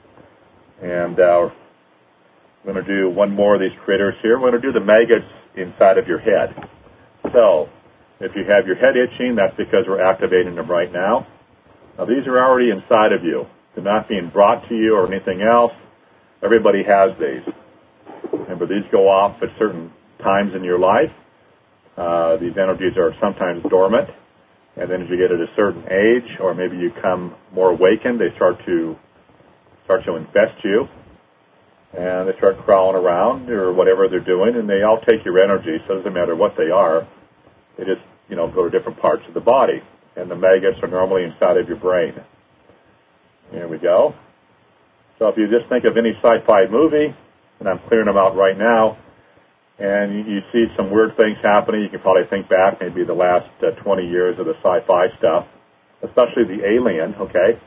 And we're going to do one more of these critters here. We're going to do the maggots inside of your head. So if you have your head itching, that's because we're activating them right now. Now, these are already inside of you. They're not being brought to you or anything else. Everybody has these. Remember, these go off at certain times in your life. These energies are sometimes dormant. And then as you get at a certain age, or maybe you come more awakened, they start to infest you. And they start crawling around or whatever they're doing, and they all take your energy, so it doesn't matter what they are. They just, go to different parts of the body. And the maggots are normally inside of your brain. Here we go. So if you just think of any sci-fi movie, and I'm clearing them out right now, and you see some weird things happening, you can probably think back maybe the last 20 years of the sci-fi stuff, especially the Alien, okay?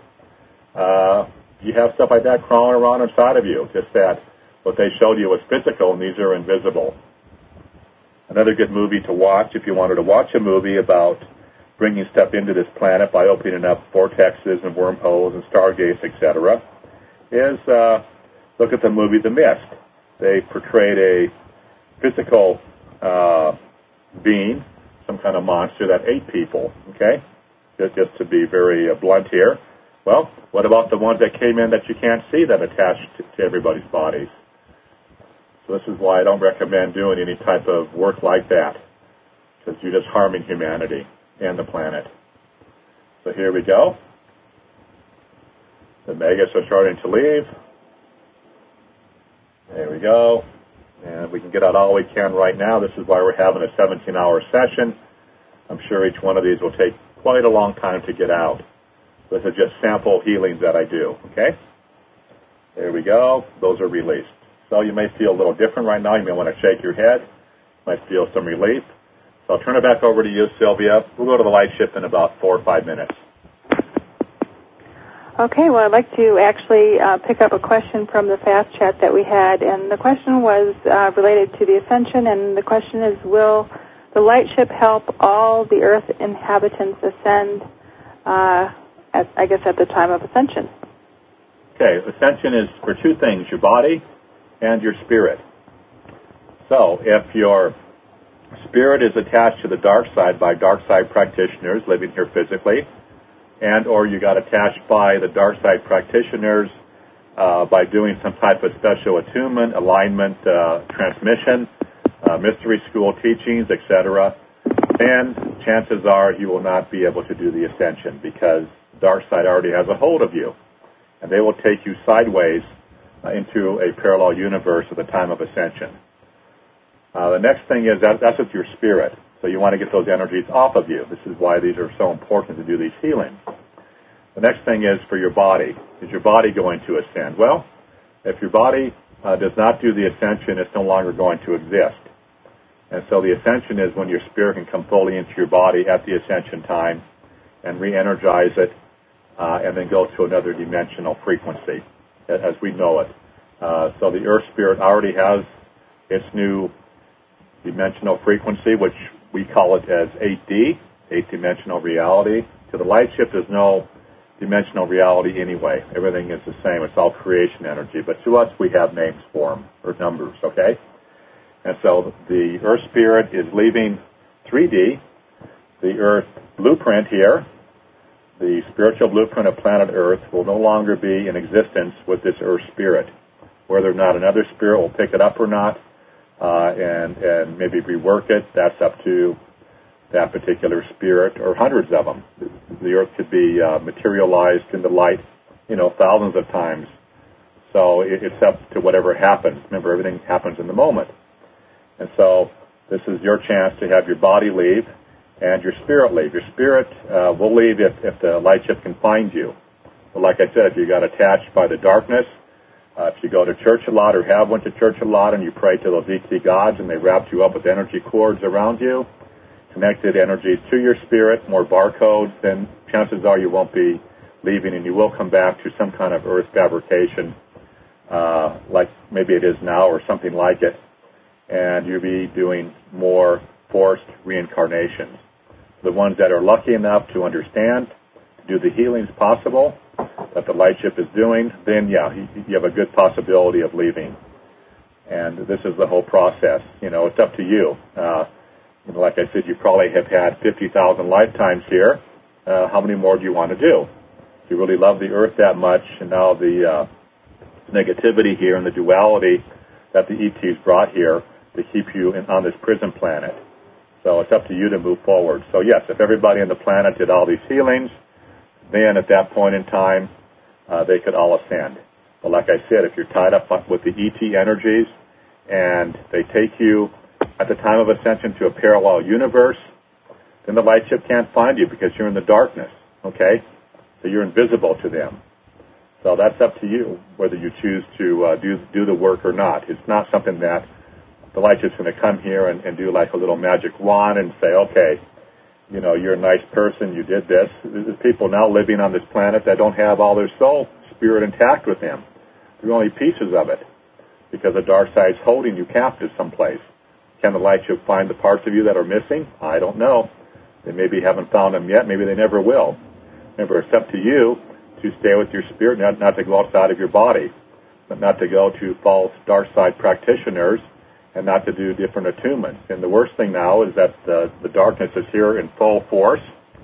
You have stuff like that crawling around inside of you, just that what they showed you was physical, and these are invisible. Another good movie to watch, if you wanted to watch a movie about bringing stuff into this planet by opening up vortexes and wormholes and stargates, etc., is look at the movie The Mist. They portrayed a physical being, some kind of monster that ate people, okay? Just to be very blunt here. Well, what about the ones that came in that you can't see that attached to everybody's bodies? So this is why I don't recommend doing any type of work like that, because you're just harming humanity and the planet. So here we go. The maggots are starting to leave. There we go. And we can get out all we can right now. This is why we're having a 17-hour session. I'm sure each one of these will take quite a long time to get out. This is just sample healings that I do, okay? There we go. Those are released. So you may feel a little different right now. You may want to shake your head. You might feel some relief. So I'll turn it back over to you, Sylvia. We'll go to the light ship in about 4 or 5 minutes. Okay, well, I'd like to actually pick up a question from the fast chat that we had, and the question was related to the ascension, and the question is, will the light ship help all the Earth inhabitants ascend, at the time of ascension? Okay, ascension is for two things, your body and your spirit. So if your spirit is attached to the dark side by dark side practitioners living here physically, and or you got attached by the dark side practitioners by doing some type of special attunement, alignment, transmission, mystery school teachings, etc., then chances are you will not be able to do the ascension, because dark side already has a hold of you, and they will take you sideways into a parallel universe at the time of ascension. The next thing is that's with your spirit. So you want to get those energies off of you. This is why these are so important to do these healings. The next thing is for your body. Is your body going to ascend? Well, if your body does not do the ascension, it's no longer going to exist. And so the ascension is when your spirit can come fully into your body at the ascension time and re-energize it and then go to another dimensional frequency as we know it. So the Earth Spirit already has its new dimensional frequency, which we call it as 8D, 8-dimensional reality. To the light ship, there's no dimensional reality anyway. Everything is the same. It's all creation energy. But to us, we have names for them, or numbers, okay? And so the Earth Spirit is leaving 3D, the Earth blueprint here. The spiritual blueprint of planet Earth will no longer be in existence with this Earth Spirit. Whether or not another spirit will pick it up or not, and maybe rework it, that's up to that particular spirit, or hundreds of them. The Earth could be materialized into light, thousands of times. So it's up to whatever happens. Remember, everything happens in the moment. And so this is your chance to have your body leave and your spirit leave. Your spirit will leave if the light ship can find you. But like I said, if you got attached by the darkness, if you go to church a lot or have went to church a lot and you pray to those ET gods and they wrapped you up with energy cords around you, connected energies to your spirit, more barcodes, then chances are you won't be leaving and you will come back to some kind of earth fabrication like maybe it is now or something like it, and you'll be doing more forced reincarnations. The ones that are lucky enough to understand, to do the healings possible that the light ship is doing, then you have a good possibility of leaving. And this is the whole process. It's up to you. Like I said, you probably have had 50,000 lifetimes here. How many more do you want to do? If you really love the Earth that much, and now the negativity here and the duality that the ETs brought here to keep you on this prison planet. So it's up to you to move forward. So yes, if everybody on the planet did all these healings, then at that point in time, they could all ascend. But like I said, if you're tied up with the ET energies and they take you at the time of ascension to a parallel universe, then the light ship can't find you because you're in the darkness, okay? So you're invisible to them. So that's up to you whether you choose to do the work or not. It's not something that the light ship's going to come here and do like a little magic wand and say, okay, you're a nice person, you did this. There's people now living on this planet that don't have all their soul spirit intact with them. They're only pieces of it because the dark side's holding you captive someplace. Can the light ship find the parts of you that are missing? I don't know. They maybe haven't found them yet. Maybe they never will. Remember, it's up to you to stay with your spirit, not to go outside of your body, but not to go to false dark side practitioners and not to do different attunements. And the worst thing now is that the darkness is here in full force.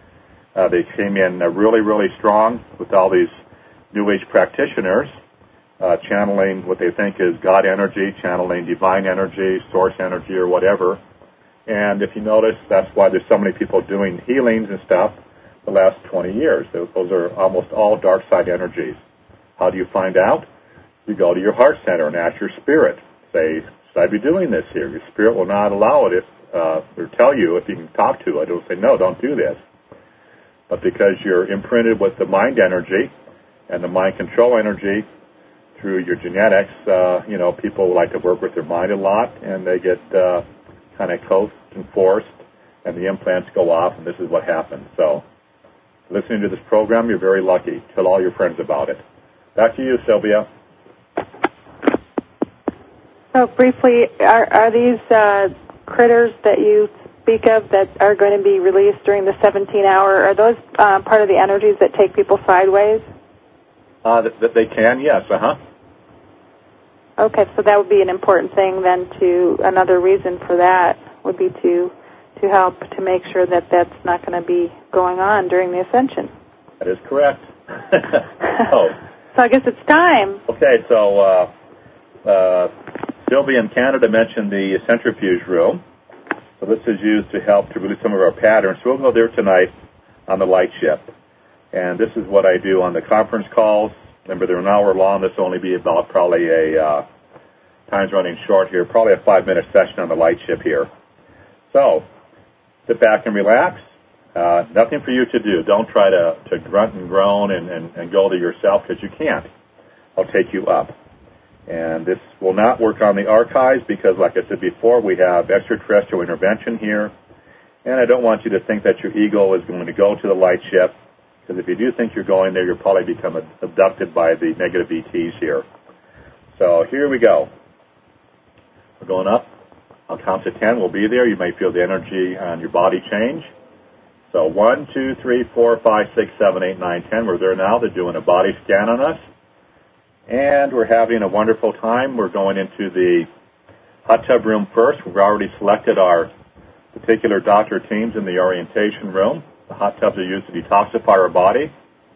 They came in really, really strong with all these New Age practitioners, channeling what they think is God energy, channeling divine energy, source energy, or whatever. And if you notice, that's why there's so many people doing healings and stuff the last 20 years. Those are almost all dark side energies. How do you find out? You go to your heart center and ask your spirit. Say, should I be doing this here? Your spirit will not allow it or tell you if you can talk to it. It'll say, no, don't do this. But because you're imprinted with the mind energy and the mind control energy through your genetics, people like to work with their mind a lot, and they get kind of coaxed and forced, and the implants go off, and this is what happens. So listening to this program, you're very lucky. Tell all your friends about it. Back to you, Sylvia. So briefly, are these critters that you speak of that are going to be released during the 17-hour, are those part of the energies that take people sideways? That they can, yes, Okay, so that would be an important thing then another reason for that would be to help to make sure that that's not going to be going on during the ascension. That is correct. So I guess it's time. Okay, so Sylvia in Canada mentioned the centrifuge room. So this is used to help to release some of our patterns. So we'll go there tonight on the light ship. And this is what I do on the conference calls. Remember, they're an hour long. This will only be about probably time's running short here, probably a 5-minute session on the light ship here. So sit back and relax. Nothing for you to do. Don't try to grunt and groan and go to yourself because you can't. I'll take you up. And this will not work on the archives because, like I said before, we have extraterrestrial intervention here. And I don't want you to think that your ego is going to go to the light ship Because if you do think you're going there, you'll probably become abducted by the negative ETs here. So here we go. We're going up. I'll count to 10. We'll be there. You may feel the energy on your body change. So 1, 2, 3, 4, 5, 6, 7, 8, 9, 10. We're there now. They're doing a body scan on us. And we're having a wonderful time. We're going into the hot tub room first. We've already selected our particular doctor teams in the orientation room. The hot tubs are used to detoxify our body.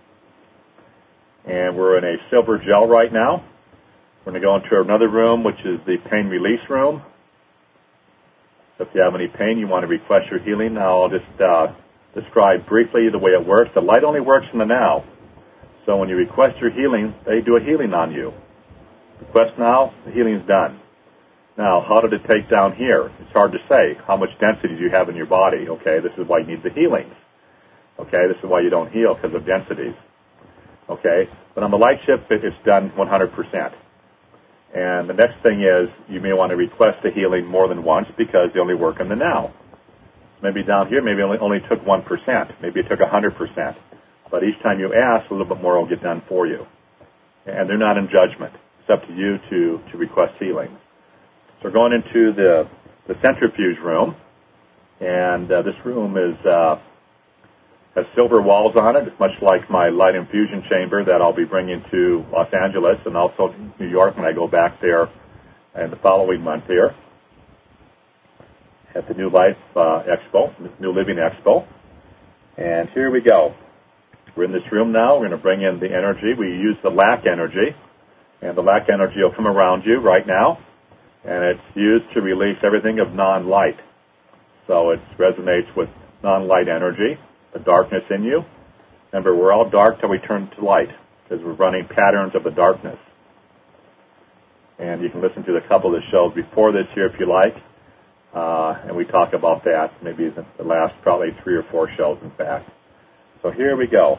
And we're in a silver gel right now. We're going to go into another room, which is the pain release room. So if you have any pain, you want to request your healing. Now I'll just describe briefly the way it works. The light only works in the now. So when you request your healing, they do a healing on you. Request now, the healing's done. Now, how did it take down here? It's hard to say. How much density do you have in your body? Okay, this is why you need the healings. Okay, this is why you don't heal, because of densities. Okay, but on the light ship, it's done 100%. And the next thing is, you may want to request a healing more than once because they only work in the now. Maybe down here, maybe only took 1%. Maybe it took 100%. But each time you ask, a little bit more will get done for you. And they're not in judgment. It's up to you to request healing. So we're going into the centrifuge room. And this room has silver walls on it. It's much like my light infusion chamber that I'll be bringing to Los Angeles and also New York when I go back there in the following month here at the New Life Expo, New Living Expo. And here we go. We're in this room now. We're going to bring in the energy. We use the lac energy, and the lac energy will come around you right now, and it's used to release everything of non-light. So it resonates with non-light energy, the darkness in you. Remember, we're all dark till we turn to light, because we're running patterns of the darkness. And you can listen to a couple of the shows before this here if you like, and we talk about that, maybe the last probably 3 or 4 shows, in fact. So here we go.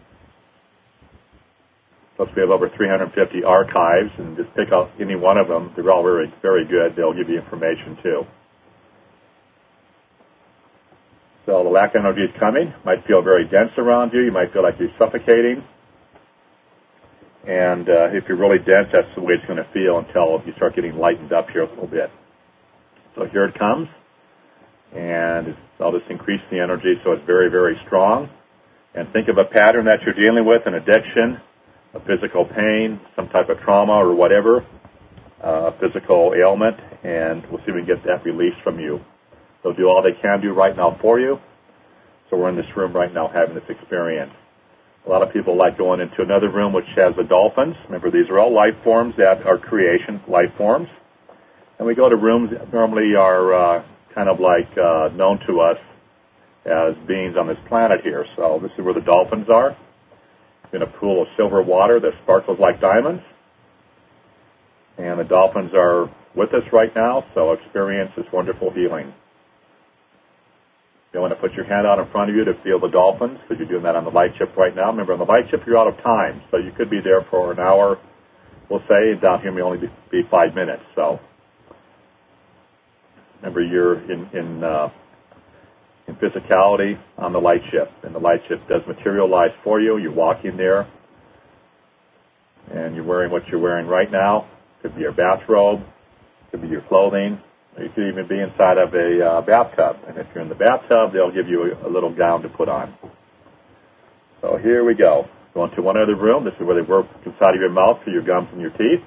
Plus we have over 350 archives, and just pick out any one of them. They're all very, very good. They'll give you information too. So the lac energy is coming. Might feel very dense around you. You might feel like you're suffocating. And if you're really dense, that's the way it's going to feel until you start getting lightened up here a little bit. So here it comes. And I'll just increase the energy so it's very, very strong. And think of a pattern that you're dealing with, an addiction, a physical pain, some type of trauma or whatever, a physical ailment, and we'll see if we can get that released from you. They'll do all they can do right now for you. So we're in this room right now having this experience. A lot of people like going into another room which has the dolphins. Remember, these are all life forms that are creation life forms. And we go to rooms that normally are kind of like known to us as beings on this planet here. So this is where the dolphins are, in a pool of silver water that sparkles like diamonds. And the dolphins are with us right now, so experience this wonderful healing. You want to put your hand out in front of you to feel the dolphins, because you're doing that on the light ship right now. Remember, on the light ship, you're out of time, so you could be there for an hour, we'll say, and down here may only be 5 minutes. So remember, you're in physicality on the light ship, and the light ship does materialize for you. You're walking there, and you're wearing what you're wearing right now. Could be your bathrobe, could be your clothing. You could even be inside of a bathtub, and if you're in the bathtub, they'll give you a little gown to put on. So here we go. Go into one other room. This is where they work inside of your mouth for your gums and your teeth,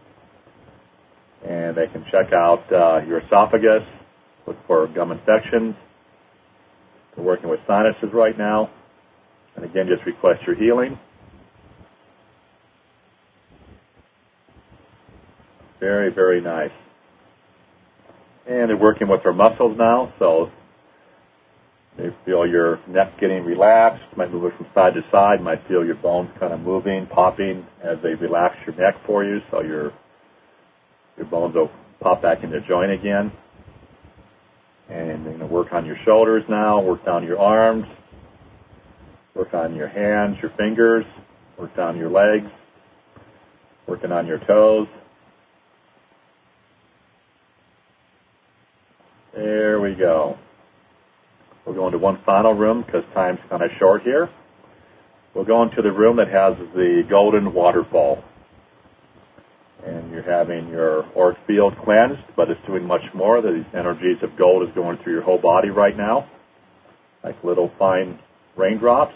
and they can check out your esophagus, look for gum infections. We're working with sinuses right now. And again, just request your healing. Very, very nice. And they're working with their muscles now, so you feel your neck getting relaxed. Might move it from side to side. Might feel your bones kind of moving, popping as they relax your neck for you, so your bones will pop back into joint again. And you're going to work on your shoulders now, work down your arms, work on your hands, your fingers, work down your legs, working on your toes. There we go. We're going to one final room because time's kind of short here. we'll go into the room that has the golden waterfall. And you're having your auric field cleansed, but it's doing much more. These energies of gold is going through your whole body right now, like little fine raindrops.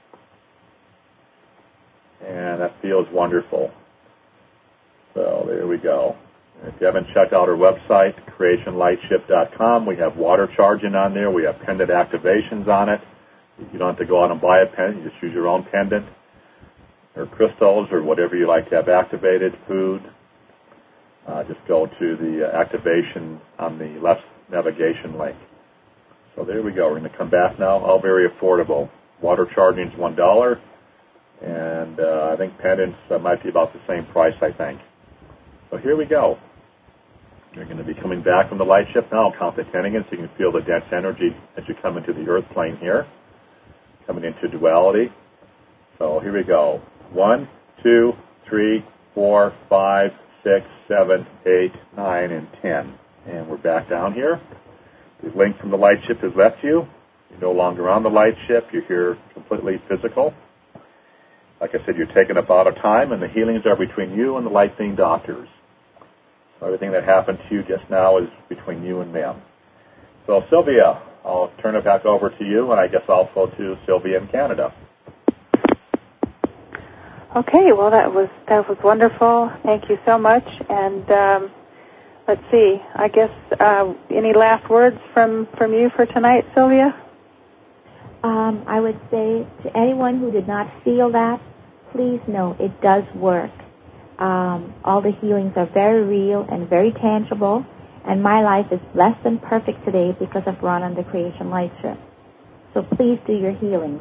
And that feels wonderful. So there we go. If you haven't checked out our website, creationlightship.com, we have water charging on there. We have pendant activations on it. You don't have to go out and buy a pendant. You just use your own pendant or crystals or whatever you like to have activated, food. Just go to the activation on the left navigation link. So there we go. We're going to come back now. All very affordable. Water charging is $1, and I think pendants might be about the same price, I think. So here we go. You're going to be coming back from the light ship now. I'll count to 10 again so you can feel the dense energy as you come into the earth plane here, coming into duality. So here we go. 1, 2, 3, 4, 5, 6, 7, 8, 9, and 10. And we're back down here. The link from the light ship has left you. You're no longer on the light ship. You're here completely physical. Like I said, you're taken up out of time, and the healings are between you and the light being doctors. So everything that happened to you just now is between you and them. So Sylvia, I'll turn it back over to you, and I guess also to Sylvia in Canada. Okay, well that was wonderful. Thank you so much. And let's see. I guess any last words from you for tonight, Sylvia? I would say to anyone who did not feel that, please know it does work. All the healings are very real and very tangible, and my life is less than perfect today because of Ron and the Creation Light Ship. So please do your healings.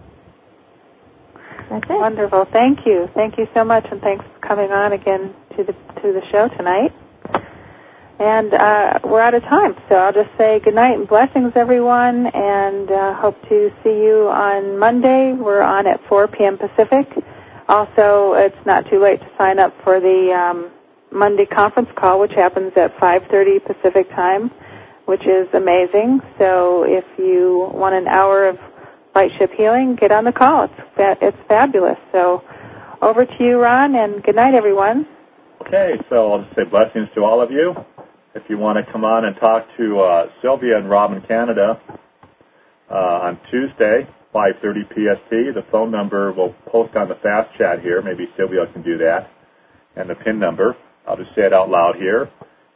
That's it. Wonderful. Thank you. Thank you so much, and thanks for coming on again to the show tonight. And we're out of time, so I'll just say good night and blessings, everyone, and hope to see you on Monday. We're on at 4 p.m. Pacific. Also, it's not too late to sign up for the Monday conference call, which happens at 5:30 Pacific time, which is amazing. So if you want an hour of light ship healing, get on the call. It's fabulous. So over to you, Ron, and good night, everyone. Okay, so I'll just say blessings to all of you. If you want to come on and talk to Sylvia and Rob in Canada on Tuesday, 5:30 PST, the phone number we'll post on the fast chat here. Maybe Sylvia can do that. And the PIN number, I'll just say it out loud here,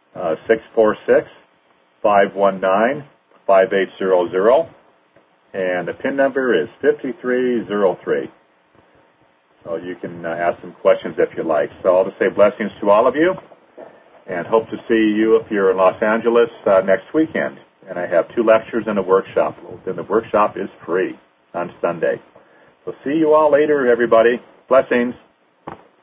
646-519-5800. And the PIN number is 5303. So you can ask some questions if you like. So I'll just say blessings to all of you, and hope to see you if you're in Los Angeles next weekend. And I have 2 lectures and a workshop. And the workshop is free on Sunday. So see you all later, everybody. Blessings.